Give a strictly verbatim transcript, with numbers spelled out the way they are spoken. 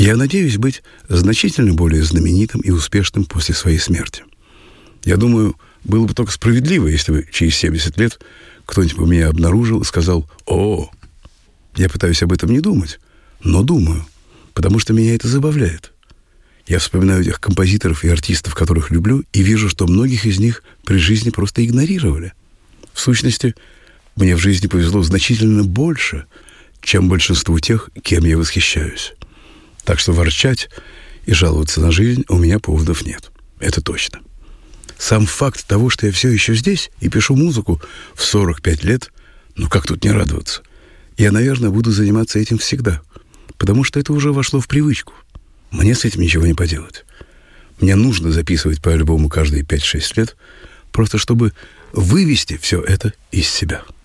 Я надеюсь быть значительно более знаменитым и успешным после своей смерти. Я думаю, было бы только справедливо, если бы через семьдесят лет кто-нибудь бы меня обнаружил и сказал: «О, я пытаюсь об этом не думать, но думаю, потому что меня это забавляет». Я вспоминаю тех композиторов и артистов, которых люблю, и вижу, что многих из них при жизни просто игнорировали. В сущности, мне в жизни повезло значительно больше, чем большинству тех, кем я восхищаюсь. Так что ворчать и жаловаться на жизнь у меня поводов нет. Это точно. Сам факт того, что я все еще здесь и пишу музыку в сорок пять лет, ну как тут не радоваться? Я, наверное, буду заниматься этим всегда, потому что это уже вошло в привычку. Мне с этим ничего не поделать. Мне нужно записывать по альбому каждые пять-шесть лет, просто чтобы вывести все это из себя.